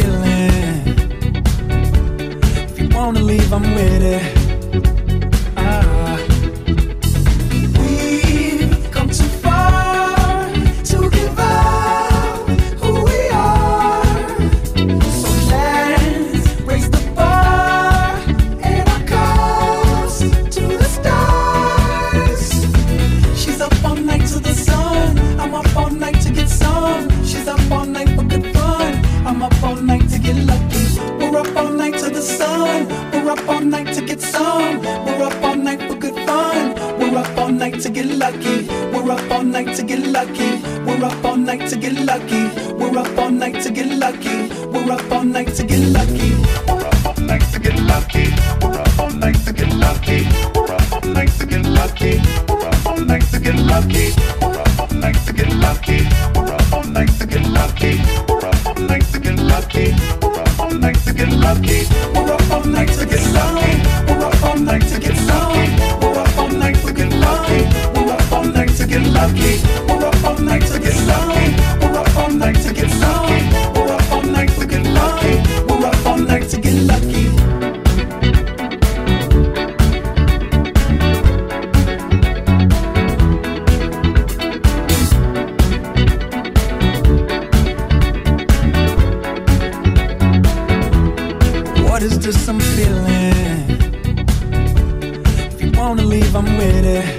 feeling. If you wanna leave, I'm with it. We've come too far to give up who we are. So let's raise the bar and our cups to the stars. She's up all night to the sun. I'm up all night to get some. She's up all night for good fun. I'm up all night to get lucky. We're up all night to the sun. We're up all night to get some. We're up all night for good fun. We're up all night to get lucky. We're up all night to get lucky. We're up all night to get lucky. We're up all night to get lucky. We're up all night to get lucky. We're up all night to get lucky. We're up all night to get lucky. We're up all night to get lucky. We're up all night to get lucky. We're up all night to get lucky. We're up all night to get lucky. We're up all night to get lucky. We're up all night to get lucky. We're up all night to get lucky. We're up all night to get some. We're up all night for good fun. We're up all night to get lucky. We're up all night to get lucky. We're up all night to get some. We're up all night for good fun. We're up all night to get lucky. What is this I'm feeling? If you wanna leave, I'm with it.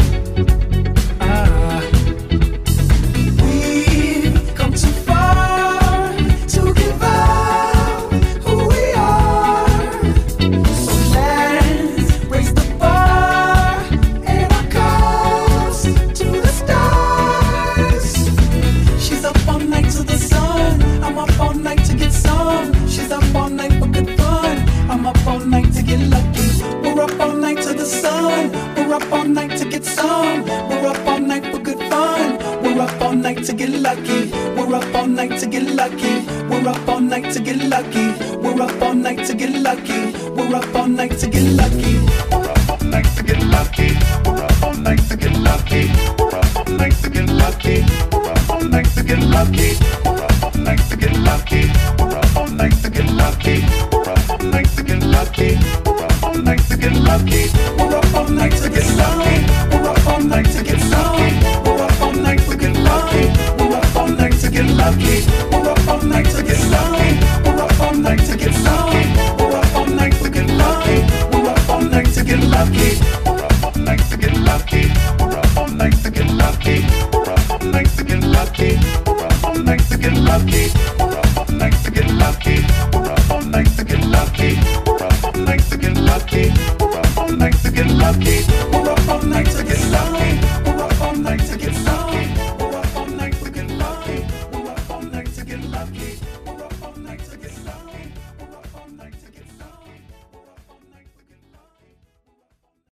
We've come too far to give up who we are. So let's raise the bar and our cups to the stars. She's up all night to the sun. I'm up all night to get some. She's up all night for good fun. I'm up all night to get lucky. We're up all night to the sun. We're up all night to get some. We're up all night for good fun. We're up all night to get lucky. We're up all night to get lucky. We're up all night to get lucky. We're up all night to get lucky. We're up all night to get lucky. We're up all night to get lucky. We're up all night to get lucky. We're up all night to get lucky. We're up all night to get lucky. We're up all night to get lucky. We're up all night to get lucky. We're up all night to get lucky. We're up all night to get lucky. We're up all night to get lucky. We're up all night to get some. We're up all night for good fun. We're up all night to get lucky. We're up all night to get lucky. We're up all night to get some. We're up all night for good fun. We're up all night to get lucky. We're up all night to get lucky. We're up all night to get lucky. We're up all night to get lucky. We're up all night to get lucky. We're up all night to get lucky. We're up all night to get lucky. We're up all night to get lucky. We're up all night to get lucky.